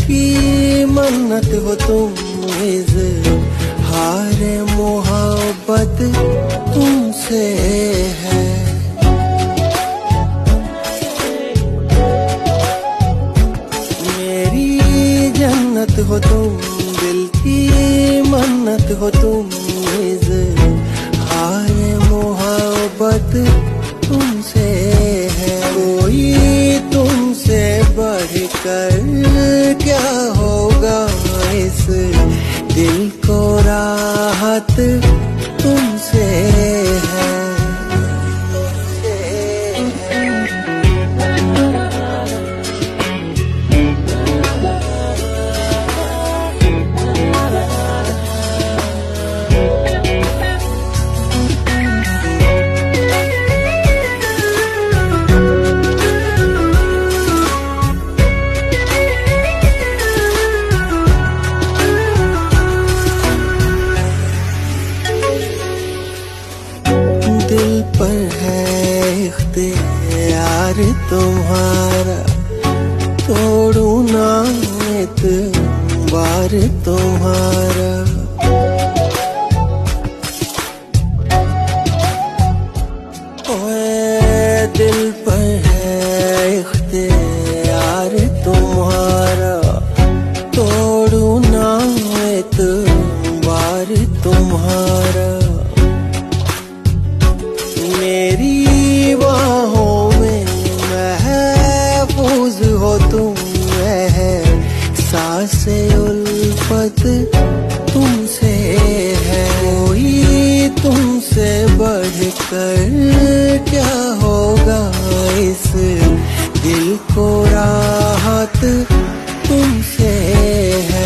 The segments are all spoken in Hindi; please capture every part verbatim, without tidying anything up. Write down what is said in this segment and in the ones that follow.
की मन्नत हो तुम, इज़हार मोहब्बत तुमसे है। मेरी जन्नत हो तुम, दिल की मन्नत हो तुम, इज़हार मोहब्बत तुमसे है। कोई तुमसे बढ़कर क्या होगा, इस दिल को राहत तुमसे है। दिल पर है इख्तियार तुम्हारा, तोड़ू ना एतबार तुम्हारा। ओए दिल पर है इख्तियार तुम्हारा, तोड़ू ना एतबार तुम्हारा। मेरी बाहों में महफूज हो तुम, एहसास-ए उल्फत तुमसे है। कोई तुमसे बढ़कर क्या होगा, इस दिल को राहत तुमसे है।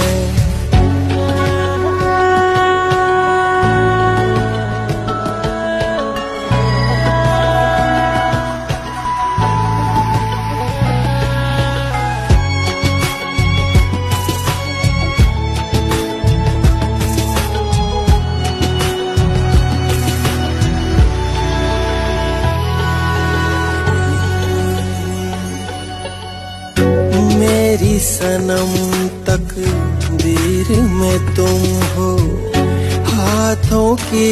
मेरी सनम तकदीर में तुम हो, हाथों की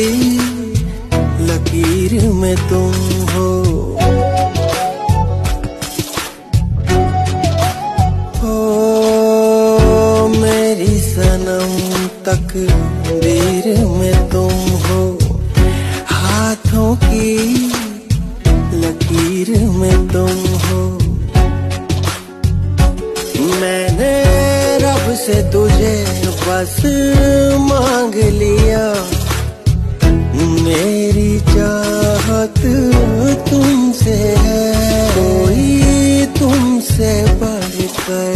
लकीर में तुम हो। ओ मेरी सनम तकदीर में तुम हो, हाथों की लकीर में तुम हो। मैंने रब से तुझे बस मांग लिया, मेरी चाहत तुमसे है। कोई तुमसे बढ़कर